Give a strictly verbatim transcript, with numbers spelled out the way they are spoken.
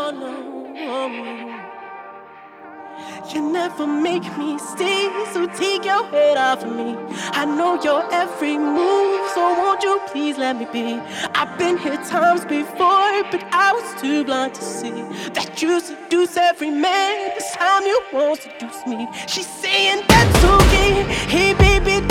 no. You never make me stay, so take your head off of me. I know your every move, so won't you please let me be? I've been here times before, but I was too blind to see that you seduce every man. This time you won't seduce me. She's saying that's okay. Hey baby,